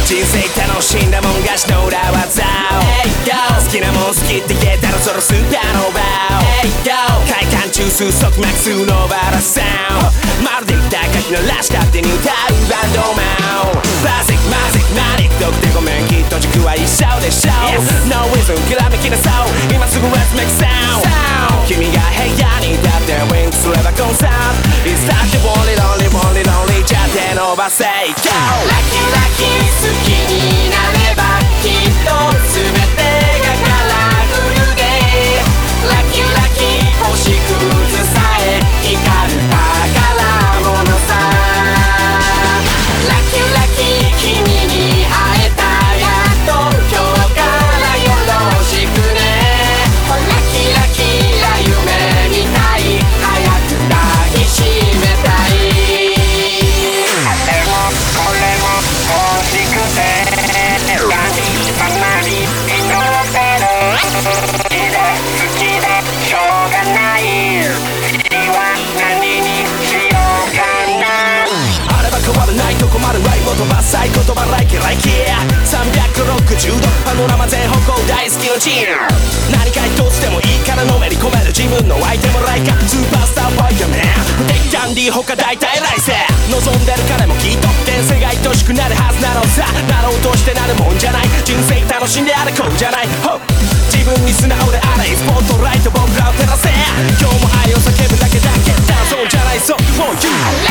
人生楽しんだもん勝ちの裏技を好きなもん好きって言えたらそのスーパーノーバー快感中枢速マックスのバラサウンドまるで歌書きのらし勝手に歌うバンドマンバジックマジックマリックってごめんきっと軸は一緒でしょ No reason きらめきなそう今すぐ Let's make sound 君が部屋に立ってウィンクすればコンサート It's not the only lonely only lonely じゃ手伸ばせ Go! ラッキーラッキー好きになればきっと全てがカラフルでラッキーラッキー星屑さえ光る宝物さラッキーラッキー君に会えたやっと今日からよろしくねラッキーラッキーな夢みたい早く抱きしめたいあれもこれも欲しくて神様に祈ってる好きでしょうがない次は何にしようかなあれば変わらないと困るライブを飛ばさい言葉ライキライキ360度パノラマ全方向大好きのチーム何か一つでもいいからのめり込める自分のアイテムライカスーパースターファイトマン不敵キャンディー他大体来世望んでる彼もきっと現世が愛しくなるはずなのさなろうとしてなるもんじゃない人生楽しんであれこうじゃない自分に素直であれスポットライト僕らを照らせ今日も愛を叫ぶだけだけダンソンじゃないそう For you